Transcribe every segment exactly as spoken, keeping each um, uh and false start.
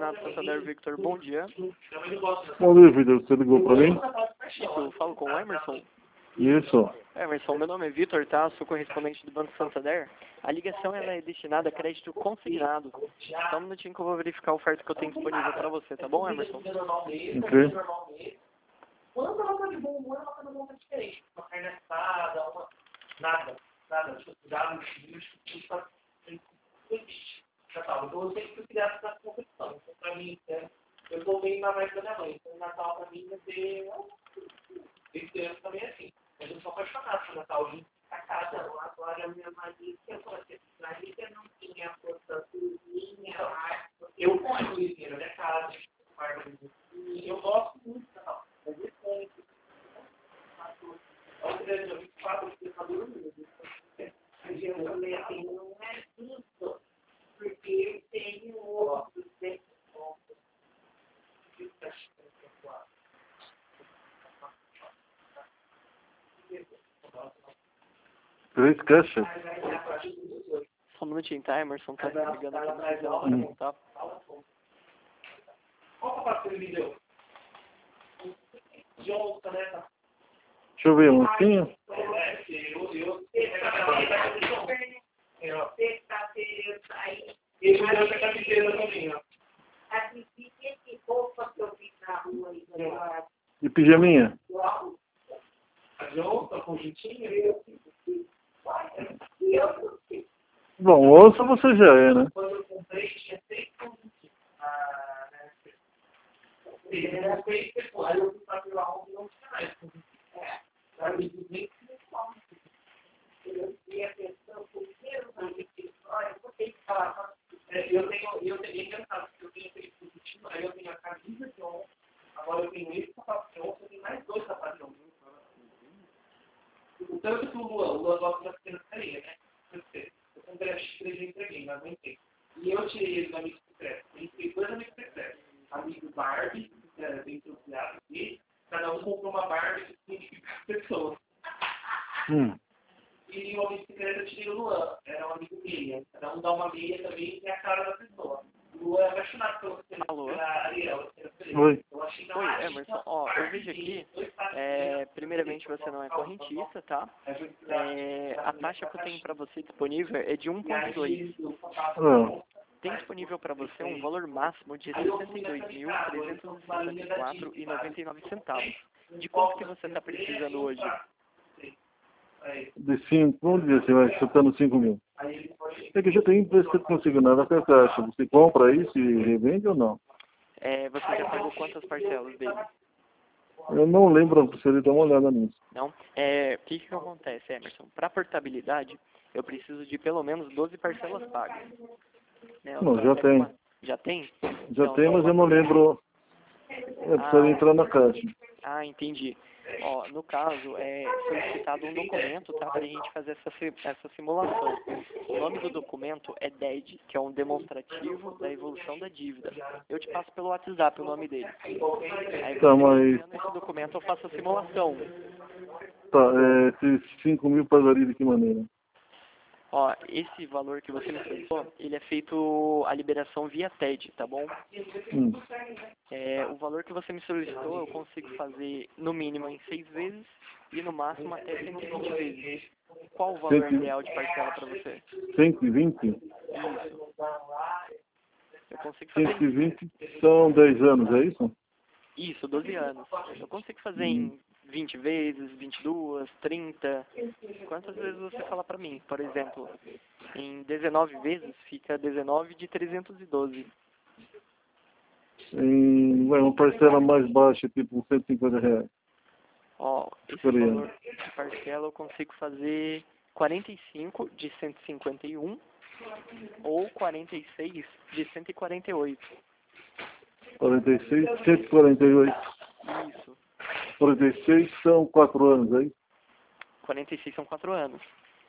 Renato Santander Victor, bom dia. Bom dia, Victor. Você ligou para mim? Isso, eu falo com o Emerson. Isso. Emerson, meu nome é Vitor, tá? Sou correspondente do Banco Santander. A ligação ela é destinada a crédito consignado. Só um minutinho que eu vou verificar a oferta que eu tenho disponível para você, tá bom, Emerson? Ok. Quando ela tá de bom humor, ela tá de humor diferente. Uma carne assada, uma... nada, nada. Tipo, dado, bicho, tudo tá... Não existe. Já tá. Então eu sempre fui criado essa competição. Então pra mim, né, eu tô bem na mais da minha mãe. Então o Natal pra mim vai ser... Esse ano também é assim. Mas eu sou apaixonado por Natal. A casa, agora a minha malícia, malícia não tinha força cozinha, eu ponho cozinha na minha casa, e eu gosto muito do Natal. Mas esse ano, olha o grande vinte e quatro de dezembro, eu falei assim, não é isso, porque eu tenho outros dentro do ponto. Três caixas? Só um minutinho, tá, Emerson? Tá me ligando aqui, não sei se ela vai montar. Qual que ele me deu? De onça, né? Deixa eu ver, um assim? Sexta-feira eu saí. Ele me deu essa camiseta também, ó. Assistir esse roupa que eu vi na rua aí. E pijaminha? A de onça, conjuntinho, eu e eu não sei. Bom, ouça você já é, né? Quando eu comprei, tinha seis conjuntinhos. Ah, né? Eu comprei depois, aí eu fui para o alvo e não tinha mais conjuntinho. É, para mim, nem eu tinha atenção, primeiro, olha, eu vou ter que falar. Eu tenho, eu tenho, engraçado, eu tenho aquele conjuntinho, aí eu tenho a camisa de onça, agora eu tenho esse sapato de onça, eu tenho mais dois sapatos de onça. O tanto que o Luan, o Luan gosta da pequena carinha, né? Eu comprei a xícara e já entreguei, mas não aguentei. E eu tirei ele do amigo secreto. Ele fez dois amigos secretos. Amigo Barbie, que era bem entusiasta, e cada um comprou uma Barbie que significa pessoa. Hum. E o amigo secreto eu tirei o Luan, era um amigo meia. Cada um dá uma meia também e a cara da pessoa. O Luan é apaixonado pela Ariel. Oi. Oi, Emerson. Ó, eu vejo aqui, é, primeiramente você não é correntista, tá? É, a taxa que eu tenho para você disponível é de um ponto dois. Não. Tem disponível para você um valor máximo de sessenta e dois mil, trezentos e cinquenta e quatro reais e noventa e nove centavos. De quanto que você está precisando hoje? De cinco, vamos dizer assim, vai chutando cinco mil. É que já tem preço que eu não consigo nada com a caixa. Você compra isso e revende ou não? É, você já pagou quantas parcelas dele? Eu não lembro, precisaria dar uma olhada nisso. Não? É, o que que acontece, Emerson? Para portabilidade, eu preciso de pelo menos doze parcelas pagas. Né? Não, já tem. Uma... Já tem? Já então, tem, mas eu não lembro. Eu precisaria ah, entrar na caixa. Ah, entendi. Ó, no caso, é solicitado um documento, tá, para a gente fazer essa, essa simulação. O nome do documento é D E D, que é um demonstrativo da evolução da dívida. Eu te passo pelo WhatsApp o nome dele. Aí você, Tá, mas... enviando esse documento, eu faço a simulação. Tá, é, esses cinco mil pagaria de que maneira? Ó, esse valor que você me solicitou, ele é feito a liberação via T E D, tá bom? Hum. É, o valor que você me solicitou, eu consigo fazer no mínimo em seis vezes e no máximo até cento e vinte vezes. Qual o valor cento... ideal de parcela para você? cento e vinte? Isso. Eu consigo fazer cento e vinte são dez anos, é isso? isso, doze anos. Eu consigo fazer Hum. em vinte vezes, vinte e duas, trinta. Quantas vezes você fala para mim? Por exemplo, em dezenove vezes fica dezenove de trezentos e doze. Em é uma parcela mais baixa, tipo cento e cinquenta reais. Ó, esse Seria. valor de parcela eu consigo fazer quarenta e cinco de cento e cinquenta e um ou quarenta e seis de cento e quarenta e oito. quarenta e seis, cento e quarenta e oito. Isso. quarenta e seis são quatro anos, aí? quarenta e seis são quatro anos.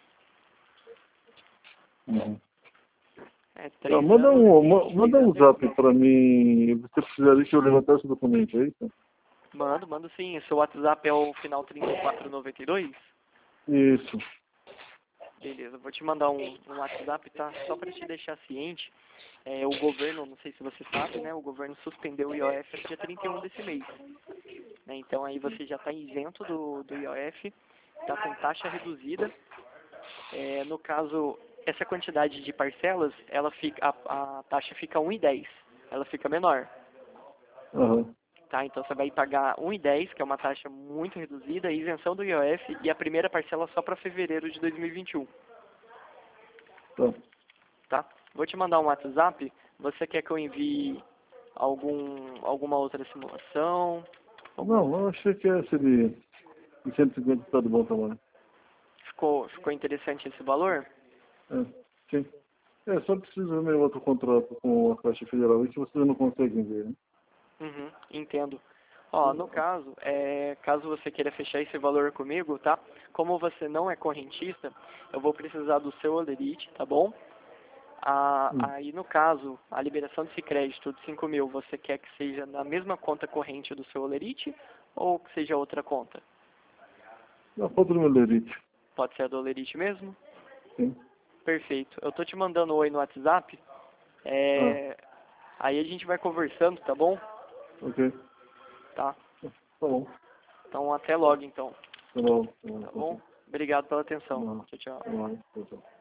Uhum. É, Tá, três manda anos, um, vinte, ma- manda um três anos. zap para mim. Você precisaria que eu levantasse o documento, é isso? Mando, mando sim. Seu WhatsApp é o final trinta e quatro noventa e dois? Isso. Beleza, vou te mandar um, um WhatsApp, tá? Só para te deixar ciente, é, o governo, não sei se você sabe, né? O governo suspendeu o I O F até dia trinta e um desse mês. Né? Então aí você já está isento do, do I O F, está com taxa reduzida. É, no caso, essa quantidade de parcelas, ela fica, a, a taxa fica um e dez, ela fica menor. Aham. Tá? Então você vai pagar um e dez, que é uma taxa muito reduzida, isenção do I O F e a primeira parcela só para fevereiro de dois mil e vinte e um. Tá. Tá? Vou te mandar um WhatsApp. Você quer que eu envie algum, alguma outra simulação? Não, eu achei que essa de, de cento e cinquenta está de bom tamanho. Ficou, ficou interessante esse valor? É, sim. É, só precisa ver outro contrato com a Caixa Federal, isso vocês não conseguem ver, né? Uhum, entendo. Ó, no caso, é, caso você queira fechar esse valor comigo, tá? Como você não é correntista, eu vou precisar do seu holerite, tá bom? Ah, Hum. aí, no caso, a liberação desse crédito de cinco mil, você quer que seja na mesma conta corrente do seu holerite ou que seja outra conta? Na foto do meu lerite. Pode ser a do holerite mesmo? Sim. Perfeito. Eu tô te mandando um oi no WhatsApp. É, aí a gente vai conversando, tá bom? Ok. Tá. Tá bom. Então, até logo, então. Tá bom. Tá bom. Tá bom? Obrigado pela atenção. Tá bom. Tchau, tchau. Tá bom. Tá bom.